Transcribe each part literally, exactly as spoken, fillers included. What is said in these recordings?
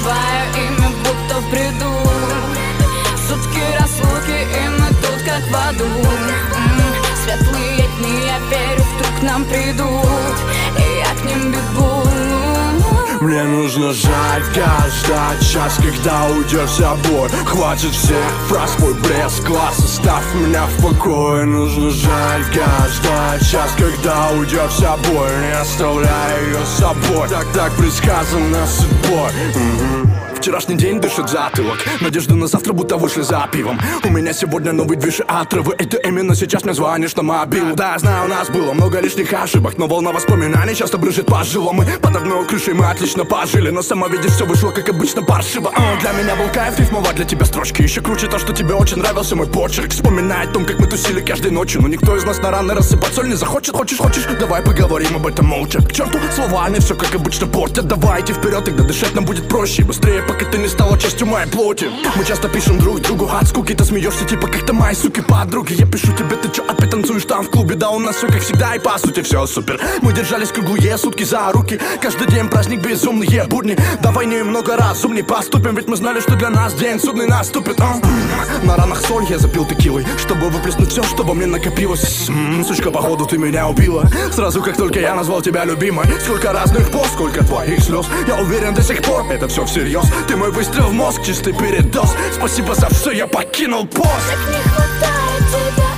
твое имя будто в бреду. Сутки разлуки, и мы тут как в аду. М-м, светлые дни, я верю, вдруг к нам придут, и я к ним бегу. Мне нужно жать каждый час, когда уйдет вся боль. Хватит всех фраз, мой блеск глаз, оставь меня в покое. Нужно жать каждый час, когда уйдет вся боль, не оставляй ее с собой. Так, так предсказано судьбой. Угу. Вчерашний день дышит затылок, надежды на завтра будто вышли за пивом. У меня сегодня новый движ и отрывы, и ты именно сейчас мне звонишь на мобилу. Да, я знаю, у нас было много лишних ошибок, но волна воспоминаний часто брызжет по жилам. Мы под одной крышей, мы отлично пожили, но сама видишь, все вышло как обычно паршиво. а, Для меня был кайф рифмовать для тебя строчки. Еще круче то, что тебе очень нравился мой почерк. Вспоминай о том, как мы тусили каждой ночью, но никто из нас на раны рассыпать соль не захочет. Хочешь, хочешь, давай поговорим об этом молча. К черту слова, они все как обычно портят. Давайте вперед, тогда дышать нам будет проще и быстрее, пока ты не стала частью моей плоти. Мы часто пишем друг другу от скуки, ты смеешься типа как-то мои суки подруги. Я пишу тебе, ты чё опять танцуешь там в клубе? Да у нас все как всегда и по сути все супер. Мы держались круглые сутки за руки, каждый день праздник, безумные будни. Давай немного разумней поступим, ведь мы знали, что для нас день судный наступит. а? На ранах соль я запил текилой, чтобы выплеснуть все, что во мне накопилось. М-м, сучка, походу ты меня убила сразу, как только я назвал тебя любимой. Сколько разных пост, сколько твоих слез, я уверен до сих пор, это все всерьез. Ты мой выстрел в мозг, чистый передоз. Спасибо за все, я покинул пост. Так не хватает тебя,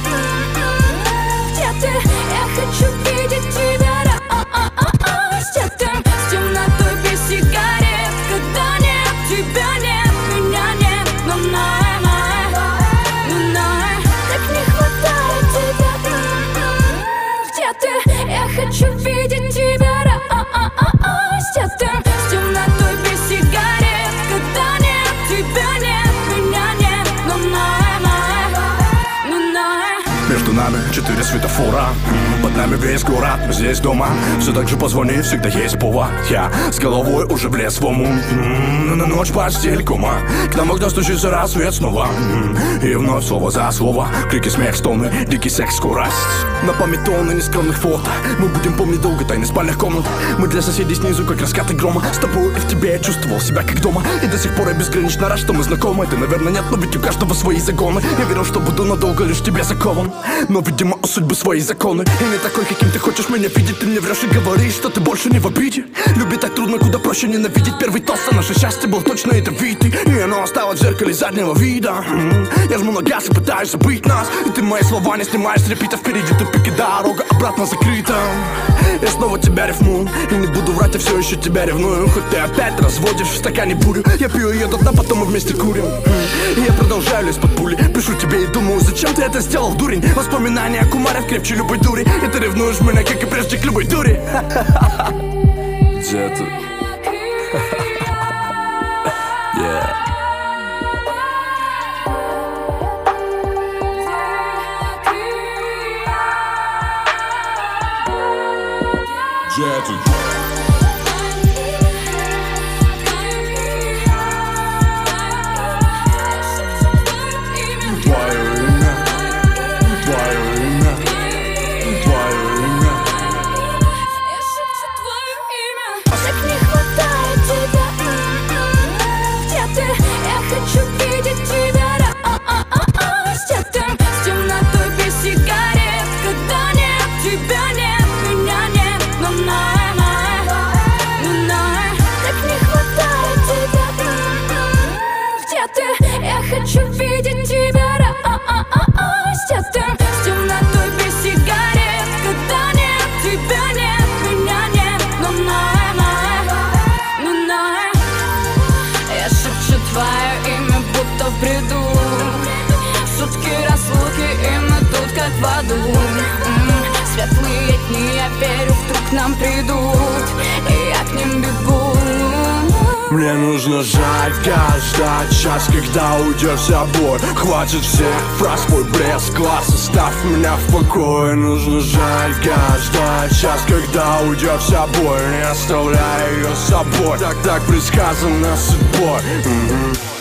где ты? Я хочу видеть тебя рассветом, с темнотой без сигарет. Когда нет тебя, нет меня, нет, но на, но на. Так не хватает тебя, где ты? Я хочу видеть тебя рассветом, с темнотой без сигарет. Когда нет тебя, нет меня, нет, но на, но на. Между нами четыре светофора, под нами весь город, мы здесь дома. Все так же позвони, всегда есть повод. Я с головой уже влез в ум. м-м, На ночь постель кома, к нам окна стучится рассвет снова. м-м, И вновь слово за слово, крики, смех, стоны, дикий секс, скорость. На память тонны нескромных фото, мы будем помнить долго тайны спальных комнат. Мы для соседей снизу, как раскаты грома. С тобой и в тебе я чувствовал себя как дома. И до сих пор я безгранично рад, что мы знакомы. Ты, наверное, нет, но ведь у каждого свои загоны. Я верил, что буду надолго лишь тебе закован, но, видимо, у судьбы свои законы. И не такой, каким ты хочешь меня видеть. Ты мне врешь и говоришь, что ты больше не в обиде. Любить так трудно, куда проще ненавидеть. Первый тост за наше счастье был точно ядовитый, и оно осталось в зеркале заднего вида. м-м, Я жму на газ и пытаюсь забыть нас, и ты мои слова не снимаешь с репита. Впереди тупик и дорога обратно закрыта. Я снова тебя рифмую, и не буду врать, я все еще тебя ревную. Хоть ты опять разводишь в стакане бурю, я пью ее до дна, потом мы вместе курим. м-м, И я продолжаю лезть под пули. Пишу тебе и думаю, зачем ты это сделал, дурень? Воспоминания кумарят крепче любой дури, и ты ревнуешь меня, как и прежде, к любой дуре. Где ты? Yeah. Где ты? Хочу видеть тебя рассветом, с темнотой без сигарет. Когда нет тебя, нет меня, нет, но на, но на. Так не хватает тебя, где ты? Я хочу видеть тебя рассветом, с темнотой без сигарет. Когда нет тебя, нет меня, нет, но на, но на. Я шепчу твое имя будто в бреду. Сутки разлуки, и мы тут как в аду. М-м, светлые дни, я верю, вдруг к нам придут, и я к ним бегу. Мне нужно жать каждый час, когда уйдет вся боль. Хватит всех фраз, мой блеск глаз, оставь меня в покое. Нужно жать каждый час, когда уйдет вся боль, не оставляй ее с собой. Так, так предсказано судьбой. М-м.